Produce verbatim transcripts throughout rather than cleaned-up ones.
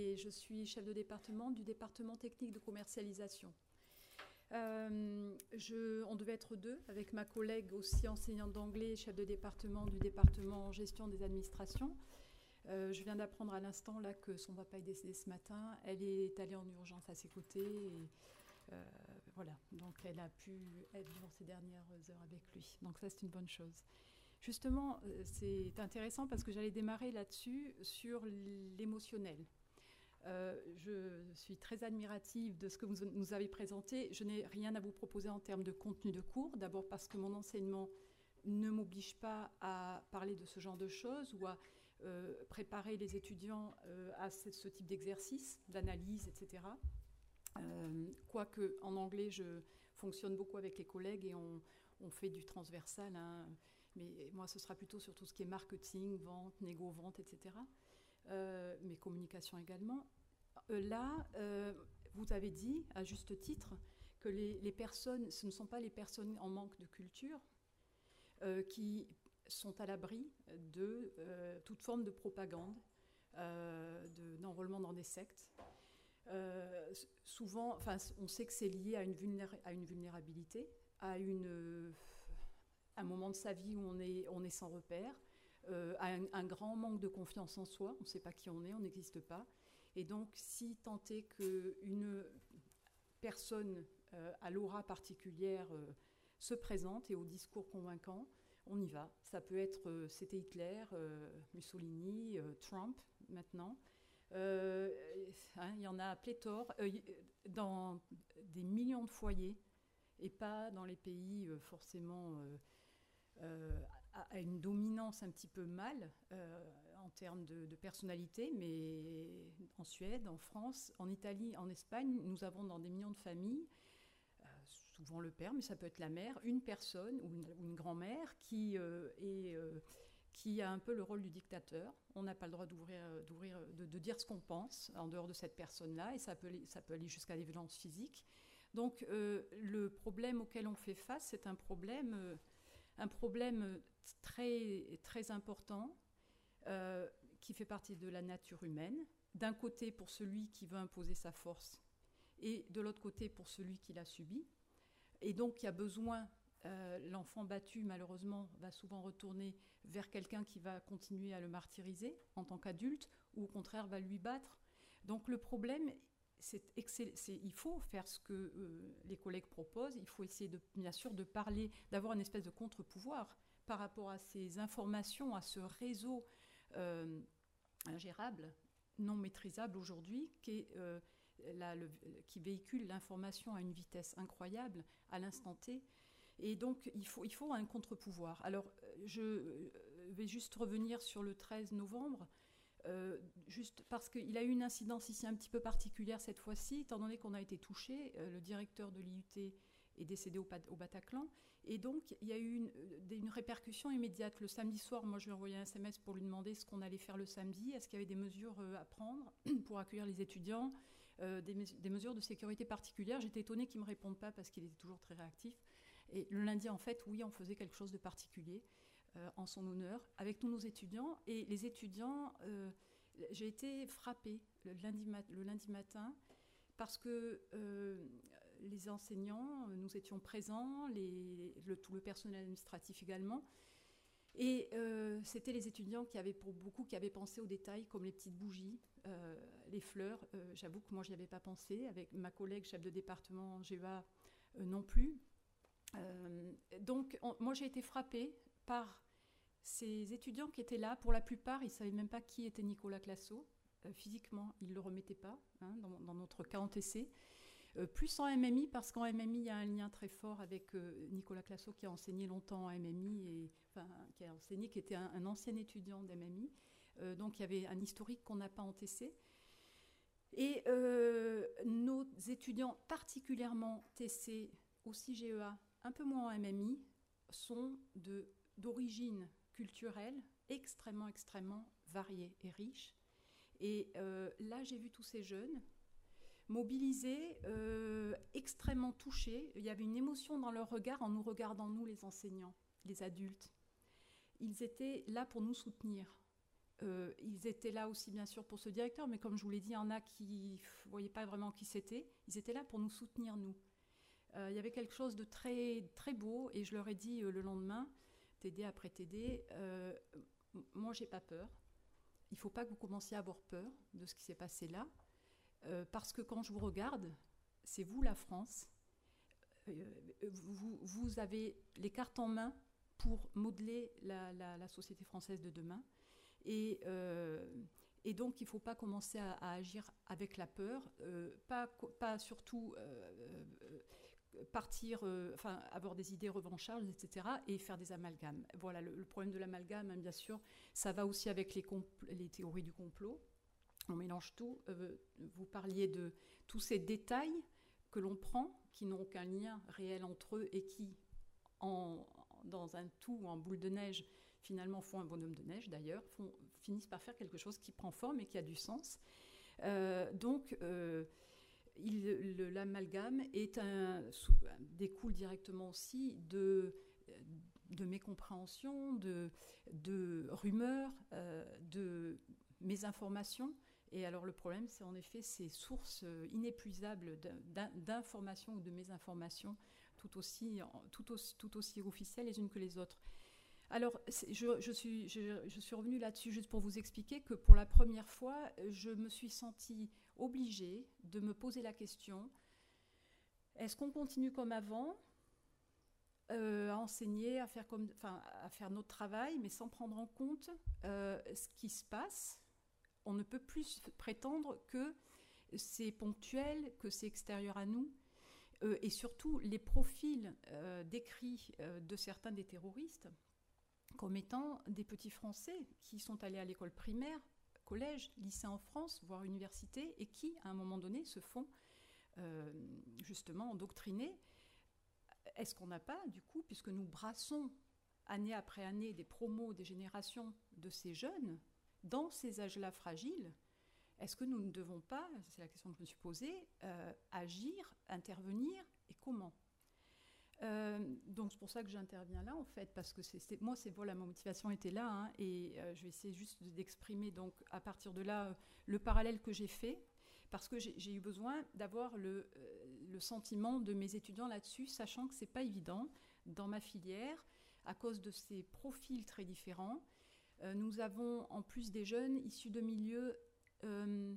et je suis chef de département du département technique de commercialisation. Euh, je, on devait être deux, avec ma collègue aussi enseignante d'anglais, chef de département du département gestion des administrations. Euh, je viens d'apprendre à l'instant là que son papa est décédé ce matin. Elle est allée en urgence à ses côtés. Et, euh, voilà, donc elle a pu être dans ces dernières heures avec lui. Donc ça, c'est une bonne chose. Justement, c'est intéressant parce que j'allais démarrer là-dessus sur l'émotionnel. Euh, je suis très admirative de ce que vous nous avez présenté. Je n'ai rien à vous proposer en termes de contenu de cours. D'abord parce que mon enseignement ne m'oblige pas à parler de ce genre de choses ou à euh, préparer les étudiants euh, à ce, ce type d'exercice, d'analyse, et cetera. Euh, quoique en anglais, je fonctionne beaucoup avec les collègues et on, on fait du transversal. Hein, mais moi, ce sera plutôt sur tout ce qui est marketing, vente, négo-vente, et cetera. Euh, mais communication également. Euh, là, euh, vous avez dit, à juste titre, que les, les personnes, ce ne sont pas les personnes en manque de culture euh, qui sont à l'abri de euh, toute forme de propagande, euh, de, d'enrôlement dans des sectes. Euh, souvent, enfin, on sait que c'est lié à une, vulnéra- à une vulnérabilité, à une, euh, un moment de sa vie où on est, on est sans repère, euh, à un, un grand manque de confiance en soi, on ne sait pas qui on est, on n'existe pas. Et donc, si tant est qu'une personne euh, à l'aura particulière euh, se présente et au discours convaincant, on y va. Ça peut être, euh, c'était Hitler, euh, Mussolini, euh, Trump maintenant. Euh, hein, il y en a à pléthore, euh, dans des millions de foyers, et pas dans les pays euh, forcément euh, euh, à, à une dominance un petit peu mâle euh, en termes de, de personnalité, mais en Suède, en France, en Italie, en Espagne, nous avons dans des millions de familles, euh, souvent le père, mais ça peut être la mère, une personne ou une, ou une grand-mère qui euh, est... Euh, qui a un peu le rôle du dictateur. On n'a pas le droit d'ouvrir, d'ouvrir, de, de dire ce qu'on pense en dehors de cette personne-là, et ça peut, ça peut aller jusqu'à des violences physiques. Donc euh, le problème auquel on fait face, c'est un problème, euh, un problème très, très important euh, qui fait partie de la nature humaine. D'un côté pour celui qui veut imposer sa force, et de l'autre côté pour celui qui l'a subi. Et donc il y a besoin... Euh, l'enfant battu, malheureusement, va souvent retourner vers quelqu'un qui va continuer à le martyriser en tant qu'adulte, ou au contraire va lui battre. Donc le problème, c'est, excell- c'est il faut faire ce que euh, les collègues proposent. Il faut essayer, de, bien sûr, de parler, d'avoir une espèce de contre-pouvoir par rapport à ces informations, à ce réseau euh, ingérable, non maîtrisable aujourd'hui, qui est... Euh, la, le, qui véhicule l'information à une vitesse incroyable à l'instant T. Et donc, il faut, il faut un contre-pouvoir. Alors, je vais juste revenir sur le treize novembre, euh, juste parce qu'il a eu une incidence ici un petit peu particulière cette fois-ci, étant donné qu'on a été touché. Euh, le directeur de l'I U T est décédé au, au Bataclan. Et donc, il y a eu une, une répercussion immédiate. Le samedi soir, moi, je lui ai envoyé un S M S pour lui demander ce qu'on allait faire le samedi. Est-ce qu'il y avait des mesures à prendre pour accueillir les étudiants, euh, des, des mesures de sécurité particulières. J'étais étonnée qu'il ne me réponde pas parce qu'il était toujours très réactif. Et le lundi, en fait, oui, on faisait quelque chose de particulier euh, en son honneur avec tous nos étudiants. Et les étudiants, euh, j'ai été frappée le lundi, mat- le lundi matin parce que euh, les enseignants, nous étions présents, les, le, tout le personnel administratif également. Et euh, c'était les étudiants qui avaient, pour beaucoup, qui avaient pensé aux détails, comme les petites bougies, euh, les fleurs. Euh, j'avoue que moi, je n'y avais pas pensé. Avec ma collègue, chef de département G E A, euh, non plus. Euh, donc, on, moi, j'ai été frappée par ces étudiants qui étaient là. Pour la plupart, ils ne savaient même pas qui était Nicolas Classo. Euh, physiquement, ils ne le remettaient pas, hein, dans, dans notre cas en T C. Euh, plus en M M I, parce qu'en M M I, il y a un lien très fort avec euh, Nicolas Classo, qui a enseigné longtemps en M M I, et, enfin, qui a enseigné, qui était un, un ancien étudiant d'M M I. Euh, donc, il y avait un historique qu'on n'a pas en T C. Et euh, nos étudiants, particulièrement T C, aussi G E A, un peu moins en M M I, sont de, d'origine culturelle extrêmement, extrêmement variée et riche. Et euh, là, j'ai vu tous ces jeunes mobilisés, euh, extrêmement touchés. Il y avait une émotion dans leur regard en nous regardant, nous, les enseignants, les adultes. Ils étaient là pour nous soutenir. Euh, ils étaient là aussi, bien sûr, pour ce directeur, mais comme je vous l'ai dit, il y en a qui ne voyaient pas vraiment qui c'était. Ils étaient là pour nous soutenir, nous. Euh, il y avait quelque chose de très, très beau, et je leur ai dit euh, le lendemain, T D après T D, euh, moi, j'ai pas peur. Il ne faut pas que vous commenciez à avoir peur de ce qui s'est passé là, euh, parce que quand je vous regarde, c'est vous, la France. Euh, vous, vous avez les cartes en main pour modeler la, la, la société française de demain. Et, euh, et donc, il ne faut pas commencer à, à agir avec la peur, euh, pas, pas surtout euh, euh, partir, euh, enfin, avoir des idées revanchardes, et cetera, et faire des amalgames. Voilà, le, le problème de l'amalgame, hein, bien sûr, ça va aussi avec les, les théories du complot. On mélange tout. Euh, vous parliez de tous ces détails que l'on prend, qui n'ont aucun lien réel entre eux et qui, en, dans un tout, en boule de neige, finalement font un bonhomme de neige d'ailleurs, font, finissent par faire quelque chose qui prend forme et qui a du sens. Euh, donc, euh, il, le, l'amalgame est un, sous, découle directement aussi de, de mécompréhension, de, de rumeurs, euh, de mésinformations. Et alors le problème, c'est en effet ces sources inépuisables d'informations ou de mésinformations tout aussi, tout aussi, tout aussi officielles les unes que les autres. Alors, je, je, suis, je, je suis revenue là-dessus juste pour vous expliquer que pour la première fois, je me suis sentie obligée de me poser la question, est-ce qu'on continue comme avant euh, à enseigner, à faire, comme, enfin, à faire notre travail, mais sans prendre en compte euh, ce qui se passe? On ne peut plus prétendre que c'est ponctuel, que c'est extérieur à nous. Euh, et surtout, les profils euh, décrits euh, de certains des terroristes comme étant des petits Français qui sont allés à l'école primaire, collège, lycée en France, voire université, et qui, à un moment donné, se font euh, justement endoctriner. Est-ce qu'on n'a pas, du coup, puisque nous brassons année après année des promos, des générations de ces jeunes, dans ces âges-là fragiles, est-ce que nous ne devons pas, c'est la question que je me suis posée, euh, agir, intervenir, et comment ? Euh, donc c'est pour ça que j'interviens là en fait, parce que c'est, c'est, moi c'est voilà, ma motivation était là, hein, et euh, je vais essayer juste d'exprimer donc à partir de là euh, le parallèle que j'ai fait, parce que j'ai, j'ai eu besoin d'avoir le, euh, le sentiment de mes étudiants là-dessus, sachant que c'est pas évident dans ma filière à cause de ces profils très différents. Euh, nous avons en plus des jeunes issus de milieux euh,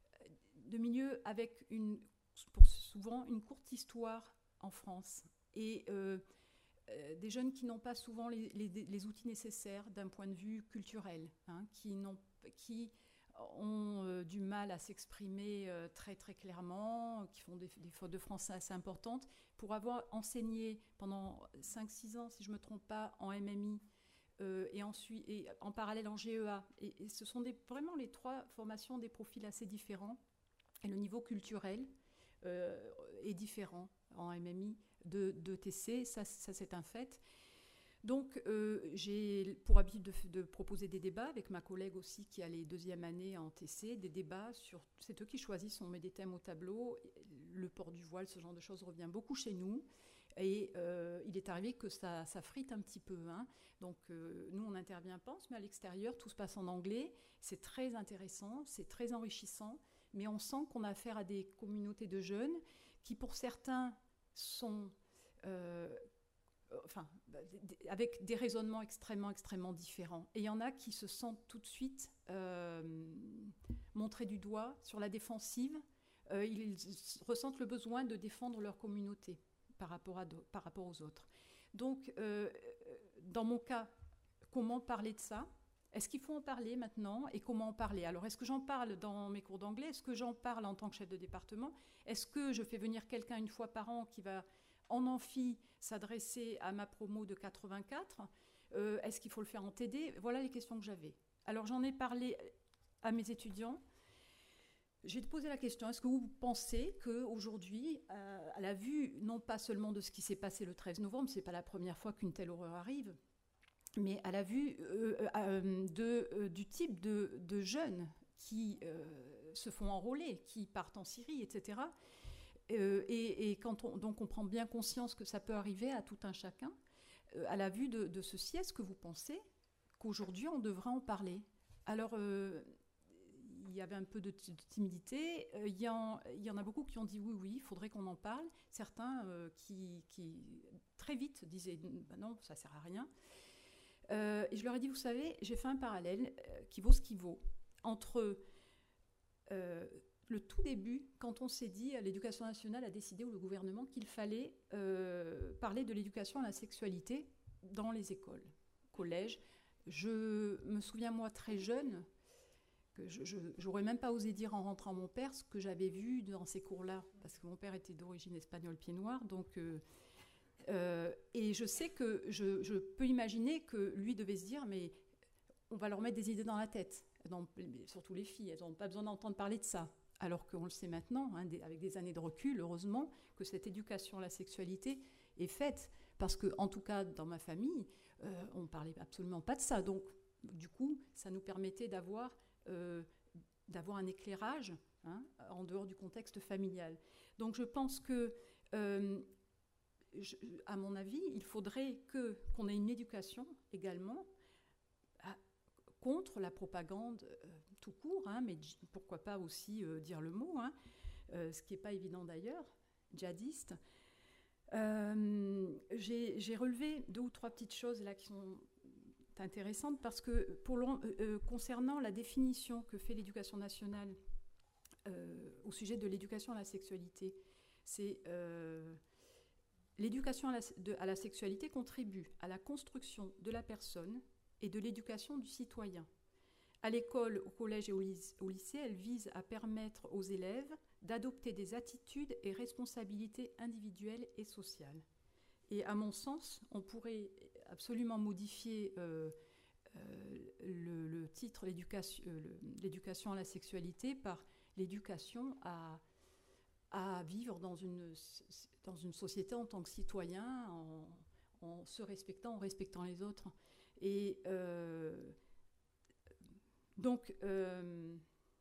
de milieux avec une, pour souvent une courte histoire en France. Et euh, euh, des jeunes qui n'ont pas souvent les, les, les outils nécessaires d'un point de vue culturel, hein, qui, n'ont, qui ont euh, du mal à s'exprimer euh, très très clairement, qui font des, des fautes de français assez importantes, pour avoir enseigné pendant cinq six ans, si je ne me trompe pas, en M M I, euh, et, ensuite, et en parallèle en G E A. Et, et ce sont des, vraiment les trois formations, des profils assez différents, et le niveau culturel euh, est différent en M M I de, de T C, ça, ça c'est un fait. Donc euh, j'ai pour habitude de, de proposer des débats avec ma collègue aussi qui a les deuxième années en T C, des débats sur, c'est eux qui choisissent, on met des thèmes au tableau, le port du voile, ce genre de choses revient beaucoup chez nous, et euh, il est arrivé que ça, ça frite un petit peu, hein. Donc euh, nous on intervient, pense, mais à l'extérieur tout se passe en anglais, c'est très intéressant, c'est très enrichissant, mais on sent qu'on a affaire à des communautés de jeunes qui pour certains sont euh, enfin, avec des raisonnements extrêmement, extrêmement différents. Et il y en a qui se sentent tout de suite euh, montrés du doigt sur la défensive. Euh, ils ressentent le besoin de défendre leur communauté par rapport, à do- par rapport aux autres. Donc, euh, dans mon cas, comment parler de ça ? Est-ce qu'il faut en parler maintenant et comment en parler ? Alors, est-ce que j'en parle dans mes cours d'anglais ? Est-ce que j'en parle en tant que chef de département ? Est-ce que je fais venir quelqu'un une fois par an qui va en amphi s'adresser à ma promo de quatre-vingt-quatre ? euh, Est-ce qu'il faut le faire en T D ? Voilà les questions que j'avais. Alors, j'en ai parlé à mes étudiants. Je vais te poser la question, est-ce que vous pensez qu'aujourd'hui, euh, à la vue, non pas seulement de ce qui s'est passé le treize novembre, ce n'est pas la première fois qu'une telle horreur arrive, mais à la vue euh, euh, de, euh, du type de, de jeunes qui euh, se font enrôler, qui partent en Syrie, et cetera. Euh, et, et quand on, donc on prend bien conscience que ça peut arriver à tout un chacun, euh, à la vue de, de ceci, est-ce que vous pensez qu'aujourd'hui on devrait en parler ? Alors, euh, il y avait un peu de, t- de timidité. Euh, Il y, en, il y en a beaucoup qui ont dit oui, oui, il faudrait qu'on en parle. Certains euh, qui, qui, très vite, disaient bah non, ça ne sert à rien. Euh, et je leur ai dit, vous savez, j'ai fait un parallèle euh, qui vaut ce qui vaut entre euh, le tout début, quand on s'est dit, l'éducation nationale a décidé, ou le gouvernement, qu'il fallait euh, parler de l'éducation à la sexualité dans les écoles, collèges. Je me souviens, moi, très jeune, que je n'aurais même pas osé dire en rentrant mon père ce que j'avais vu dans ces cours-là, parce que mon père était d'origine espagnole, pied noir, donc... Euh, euh, et je sais que je, je peux imaginer que lui devait se dire, mais on va leur mettre des idées dans la tête, dans, surtout les filles, elles n'ont pas besoin d'entendre parler de ça. Alors qu'on le sait maintenant, hein, des, avec des années de recul, heureusement, que cette éducation à la sexualité est faite. Parce que, en tout cas, dans ma famille, euh, on ne parlait absolument pas de ça. Donc, du coup, ça nous permettait d'avoir, euh, d'avoir un éclairage hein, en dehors du contexte familial. Donc, je pense que, euh, je, à mon avis, il faudrait que, qu'on ait une éducation également à, contre la propagande euh, tout court, hein, mais pourquoi pas aussi euh, dire le mot, hein, euh, ce qui n'est pas évident d'ailleurs, djihadiste. Euh, j'ai, j'ai relevé deux ou trois petites choses là qui sont intéressantes parce que pour euh, concernant la définition que fait l'éducation nationale euh, au sujet de l'éducation à la sexualité, c'est euh, l'éducation à la, de, à la sexualité contribue à la construction de la personne et de l'éducation du citoyen. À l'école, au collège et au lycée, elle vise à permettre aux élèves d'adopter des attitudes et responsabilités individuelles et sociales. Et à mon sens, on pourrait absolument modifier euh, euh, le, le titre l'éducation, euh, l'éducation à la sexualité par l'éducation à, à vivre dans une, dans une société en tant que citoyen, en, en se respectant, en respectant les autres. Et euh, donc, euh,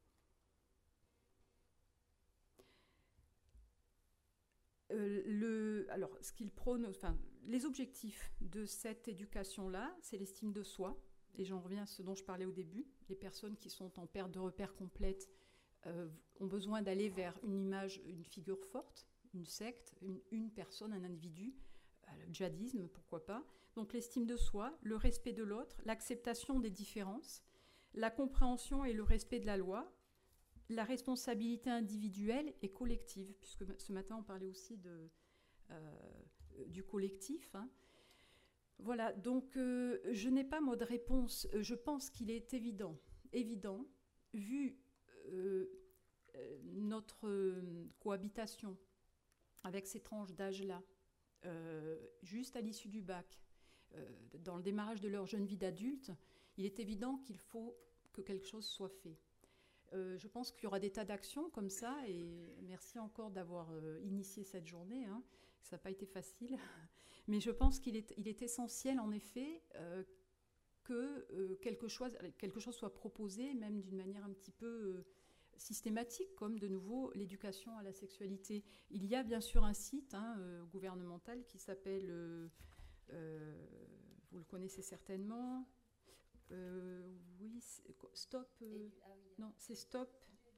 euh, le, alors, ce qu'il prône, enfin, les objectifs de cette éducation-là, c'est l'estime de soi. Et j'en reviens à ce dont je parlais au début. Les personnes qui sont en perte de repères complète euh, ont besoin d'aller vers une image, une figure forte, une secte, une, une personne, un individu. Le djihadisme, pourquoi pas. Donc l'estime de soi, le respect de l'autre, l'acceptation des différences, la compréhension et le respect de la loi, la responsabilité individuelle et collective, puisque ce matin on parlait aussi de, euh, du collectif. Hein. Voilà, donc euh, je n'ai pas mot de réponse. Je pense qu'il est évident, évident, vu euh, notre cohabitation avec ces tranches d'âge-là, euh, juste à l'issue du bac, euh, dans le démarrage de leur jeune vie d'adulte, il est évident qu'il faut que quelque chose soit fait. Euh, je pense qu'il y aura des tas d'actions comme ça, et merci encore d'avoir euh, initié cette journée, hein. Ça n'a pas été facile, mais je pense qu'il est, il est essentiel en effet euh, que euh, quelque, chose, quelque chose soit proposé, même d'une manière un petit peu euh, systématique, comme de nouveau l'éducation à la sexualité. Il y a bien sûr un site hein, euh, gouvernemental qui s'appelle, euh, euh, vous le connaissez certainement, euh, oui, Stop, euh, non, c'est Stop,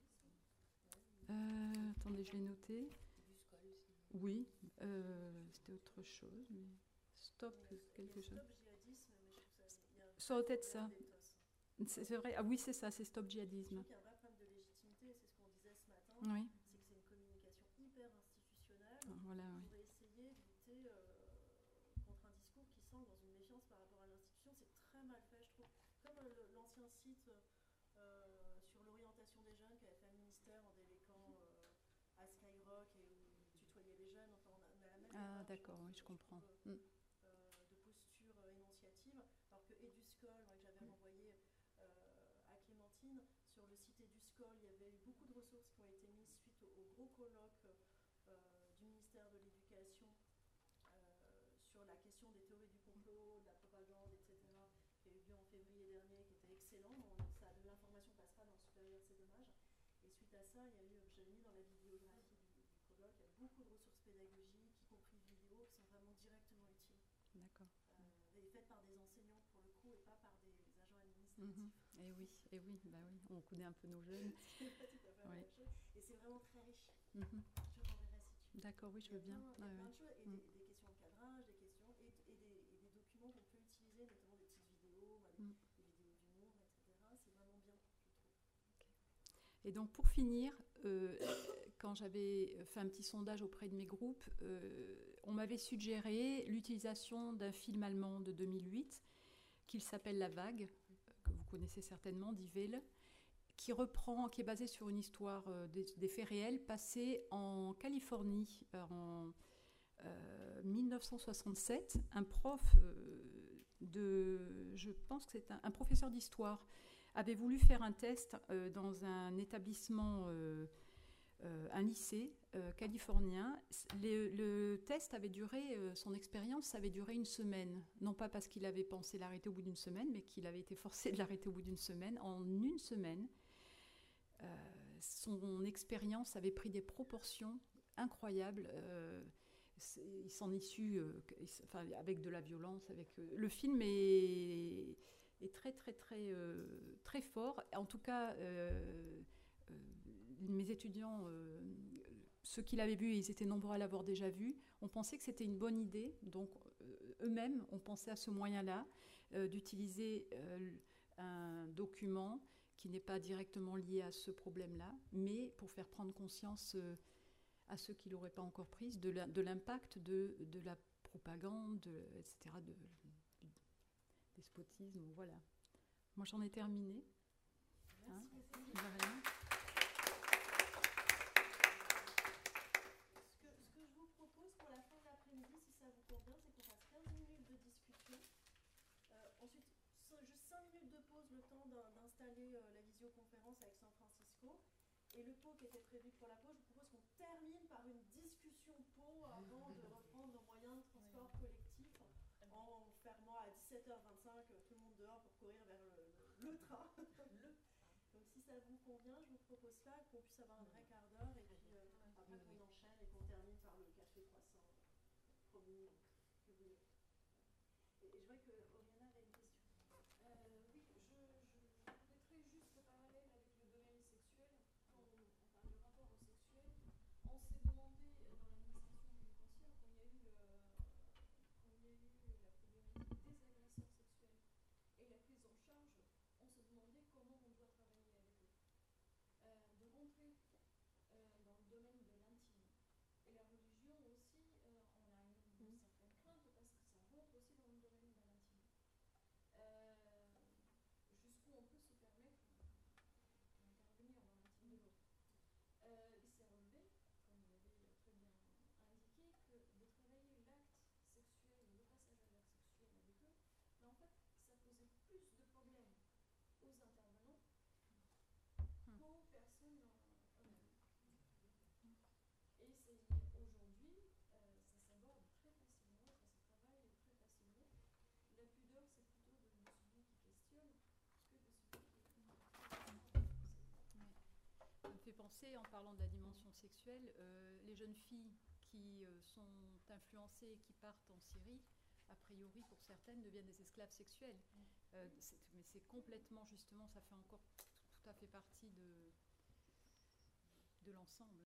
euh, attendez, je l'ai noté, oui, euh, c'était autre chose, mais Stop, quelque chose. Ça doit être ça. C'est, c'est vrai, ah oui, c'est ça, c'est Stop Djihadisme. Oui. C'est que c'est une communication hyper institutionnelle. Voilà, on oui. pourrait essayer de lutter euh, contre un discours qui semble dans une méfiance par rapport à l'institution. C'est très mal fait, je trouve. Comme euh, l'ancien site euh, sur l'orientation des jeunes qu'avait fait le ministère en déléguant euh, à Skyrock et où tutoyer les jeunes. Enfin, on a, on a la même. Ah, d'accord, oui, je comprends. Trouve, euh, de posture euh, énonciative. Alors que Eduscol, que j'avais renvoyé euh, à Clémentine, sur le site Eduscol, il y avait eu beaucoup de ressources qui ont été mises suite au, au gros colloque euh, du ministère de l'Éducation euh, sur la question des théories du complot, de la propagande, et cetera, qui a eu lieu en février dernier, qui était excellent. On, ça, l'information passera dans le supérieur, c'est dommage. Et suite à ça, il y a eu, j'avais mis dans la bibliographie du, du colloque, il y a beaucoup de ressources pédagogiques, y compris vidéo, qui sont vraiment directement utiles. D'accord. Euh, et faites par des enseignants pour le coup, et pas par des, des agents administratifs. Mm-hmm. Et oui, et oui, bah oui, on connaît un peu nos jeunes. C'est pas tout à fait la Ouais. même chose. Et c'est vraiment très riche. Mm-hmm. Je t'enverrai si tu veux. D'accord, oui, je Il y veux a bien. plein, il y a Ouais, plein ouais. de choses, et Mm. des, des questions de cadrage, des questions, et, et, des, et des documents qu'on peut utiliser, notamment des petites vidéos, bah, des, Mm. des vidéos d'humour, et cetera. C'est vraiment bien, je trouve. Et donc pour finir, euh, quand j'avais fait un petit sondage auprès de mes groupes, euh, on m'avait suggéré l'utilisation d'un film allemand de deux mille huit qui s'appelle La Vague, que vous connaissez certainement, d'Yves Welle, qui reprend, qui est basé sur une histoire euh, des, des faits réels passés en Californie euh, en euh, mille neuf cent soixante-sept. Un prof euh, de, je pense que c'est un, un professeur d'histoire, avait voulu faire un test euh, dans un établissement, euh, euh, un lycée euh, californien. Le, le test avait duré, euh, son expérience avait duré une semaine. Non pas parce qu'il avait pensé l'arrêter au bout d'une semaine, mais qu'il avait été forcé de l'arrêter au bout d'une semaine. En une semaine, euh, son expérience avait pris des proportions incroyables. Euh, il s'en est su euh, enfin, avec de la violence. Avec, euh, le film est, est très, très, très, euh, très fort. En tout cas, euh, euh, mes étudiants, euh, ceux qui l'avaient vu, ils étaient nombreux à l'avoir déjà vu. On pensait que c'était une bonne idée. Donc, euh, eux-mêmes ont pensé à ce moyen-là, euh, d'utiliser euh, un document qui n'est pas directement lié à ce problème-là, mais pour faire prendre conscience euh, à ceux qui ne l'auraient pas encore prise de, la, de l'impact de, de la propagande, de, et cetera, de, du despotisme, voilà. Moi, j'en ai terminé. Hein, Merci beaucoup. de rien. Ce que, ce que je vous propose pour la fin de l'après-midi, si ça vous convient, c'est qu'on fasse quinze minutes de discussion. Euh, ensuite, juste cinq minutes de pause, le temps d'installer euh, la visioconférence avec San Francisco. Et le pot qui était prévu pour la pause, je vous propose qu'on termine par une discussion pot avant de reprendre nos moyens de transport collectif en fermant à dix-sept heures vingt-cinq tout le monde dehors pour courir vers le, le, le train. Donc si ça vous convient, je vous propose ça, qu'on puisse avoir un vrai quart d'heure et puis euh, après qu'on enchaîne et qu'on termine par le café croissant promis que vous. Et, et je vois que Oriana avait une question. Euh, oui, je, je, je compléterai juste le parallèle avec le domaine sexuel. Quand on, on parle de rapport au sexuel, on s'est demandé dans l'administration pénitentiaire, quand il y a eu, le, quand il y a eu la problématique des agresseurs sexuels et la prise en charge, on se demandait comment on doit travailler avec eux. Euh, de rentrer euh, dans le domaine de l'intime. Et la religion aussi, euh, on a une, une certaine crainte parce que ça rentre aussi dans le domaine de l'intime. Euh, jusqu'où on peut se permettre d'intervenir dans l'intime de l'autre. Euh, il s'est relevé, comme vous l'avez très bien indiqué, que de travailler l'acte sexuel ou le passage à l'acte sexuel avec eux, mais en fait, ça posait plus de problèmes aux intervenants qu'aux personnes eux-mêmes. Et c'est aujourd'hui, euh, ça s'aborde très facilement, ça se travaille très facilement. La pudeur, c'est plutôt de celui qui questionne que de celui qui est. Ça me fait penser, en parlant de la dimension sexuelle, euh, les jeunes filles qui euh, sont influencées et qui partent en Syrie, a priori pour certaines, deviennent des esclaves sexuels. Euh, c'est, mais c'est complètement, justement, ça fait encore tout à fait partie de, de l'ensemble.